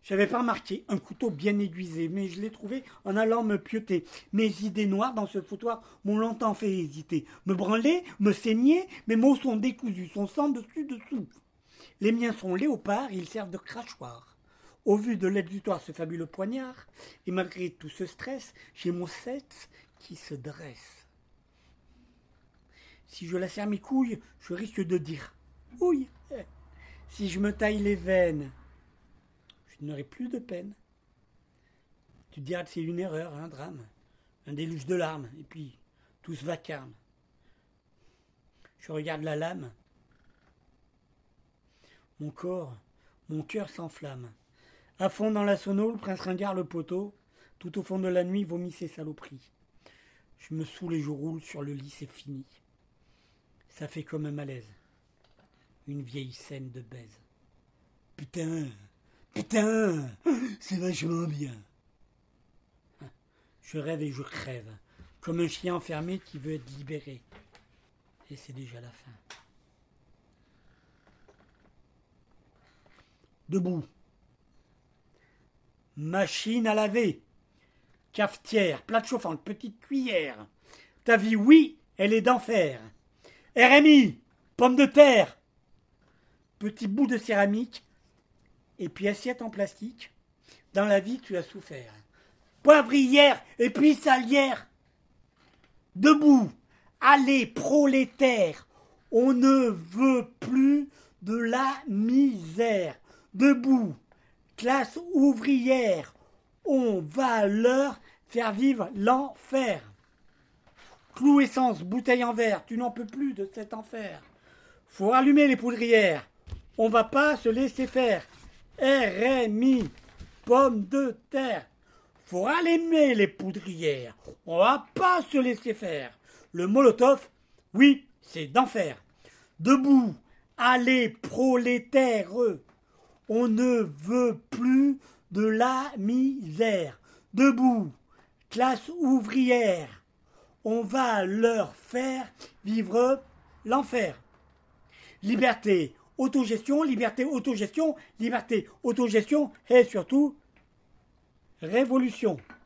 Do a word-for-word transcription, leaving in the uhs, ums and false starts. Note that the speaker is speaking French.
J'avais pas remarqué un couteau bien aiguisé, mais je l'ai trouvé en allant me pieuter. Mes idées noires dans ce foutoir m'ont longtemps fait hésiter. Me branler, me saigner, mes mots sont décousus, son sang dessus dessous. Les miens sont léopards, ils servent de crachoir. Au vu de l'exutoire ce fabuleux poignard, et malgré tout ce stress, j'ai mon sexe qui se dresse. Si je lacère mes couilles, je risque de dire « Ouille !» Si je me taille les veines, je n'aurai plus de peine. Tu te diras que c'est une erreur, un drame, un déluge de larmes, et puis tout se vacarme. Je regarde la lame. Mon corps, mon cœur s'enflamme. À fond dans la sono, le prince ringard le poteau, tout au fond de la nuit vomit ses saloperies. Je me saoule et je roule sur le lit, c'est fini. Ça fait comme un malaise. Une vieille scène de baise. Putain, putain, c'est vachement bien. Je rêve et je crève, comme un chien enfermé qui veut être libéré. Et c'est déjà la fin. Debout. Machine à laver. Cafetière, plate chauffante, petite cuillère. Ta vie, oui, elle est d'enfer. R M I, pomme de terre. Petit bout de céramique. Et puis assiette en plastique. Dans la vie, tu as souffert. Poivrière et puis salière. Debout. Allez, prolétaire. On ne veut plus de la misère. Debout. Classe ouvrière. On va leur faire vivre l'enfer. Clou essence, bouteille en verre. Tu n'en peux plus de cet enfer. Faut rallumer les poudrières. On va pas se laisser faire. R M I, pomme de terre. Faut rallumer les poudrières. On va pas se laisser faire. Le molotov, oui, c'est d'enfer. Debout, allez, prolétaires. On ne veut plus de la misère. Debout, classe ouvrière. On va leur faire vivre l'enfer. Liberté, autogestion, liberté, autogestion, liberté, autogestion et surtout révolution.